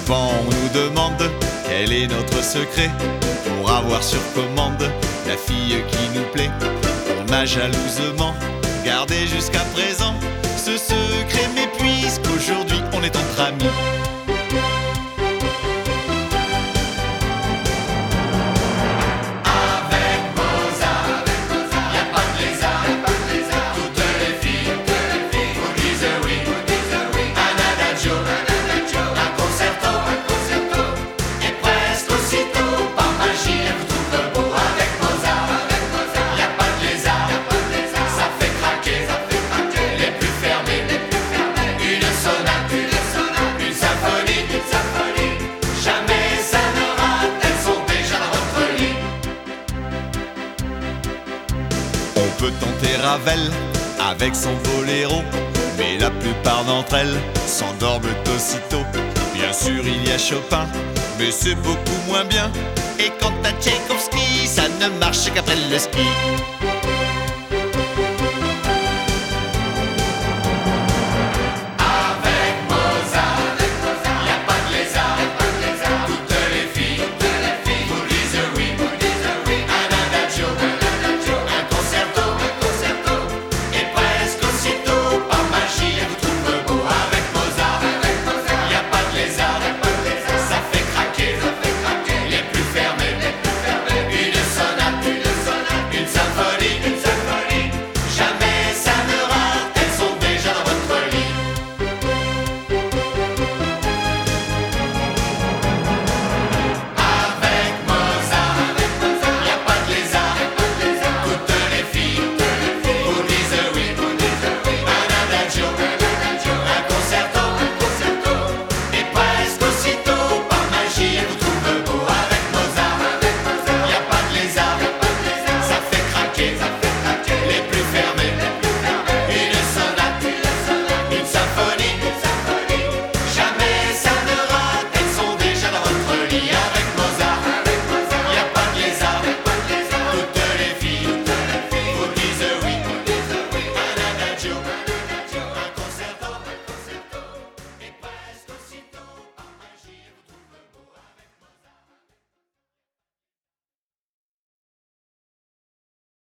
Souvent on nous demande quel est notre secret pour avoir sur commande la fille qui nous plaît. On a jalousement gardé jusqu'à présent ce secret, mais puisqu'aujourd'hui on est entre amis, on peut tenter Ravel avec son boléro, mais la plupart d'entre elles s'endorment aussitôt. Bien sûr il y a Chopin, mais c'est beaucoup moins bien. Et quant à Tchaïkovski, ça ne marche qu'après le ski.